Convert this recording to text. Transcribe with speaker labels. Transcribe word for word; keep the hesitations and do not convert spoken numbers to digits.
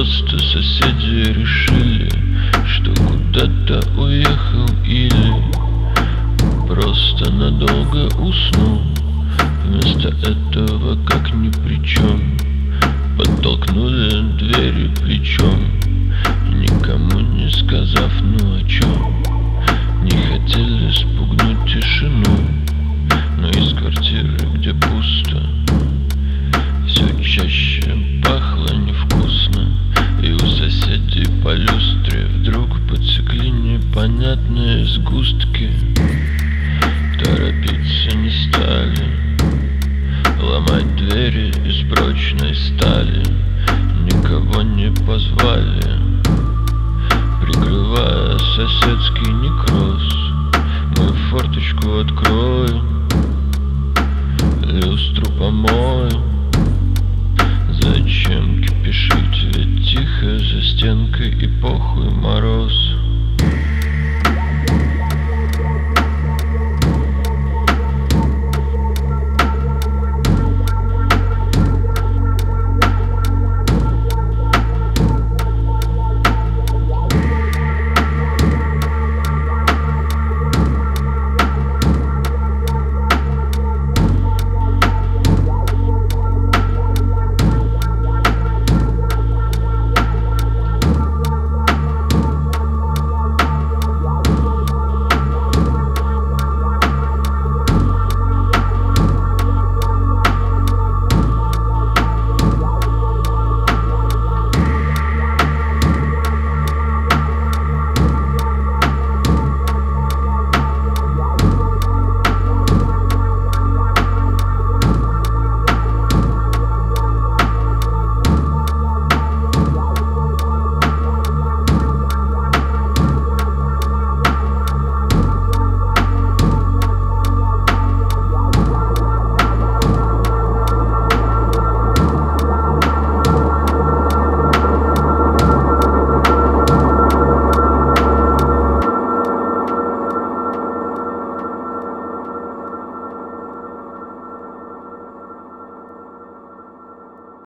Speaker 1: Просто соседи решили, что куда-то уехал или просто надолго уснул. Вместо этого, как ни при чем, подтолкнули дверью плечом, никому не сказав ну о чем. Не хотели спугнуть тишину, но из квартиры, где пусто, все чаще пахло невкусно. И у соседей по люстре вдруг потекли непонятные сгустки. Торопиться не стали, ломать двери из прочной стали, никого не позвали, прикрывая соседский некроз. Мы форточку открыли.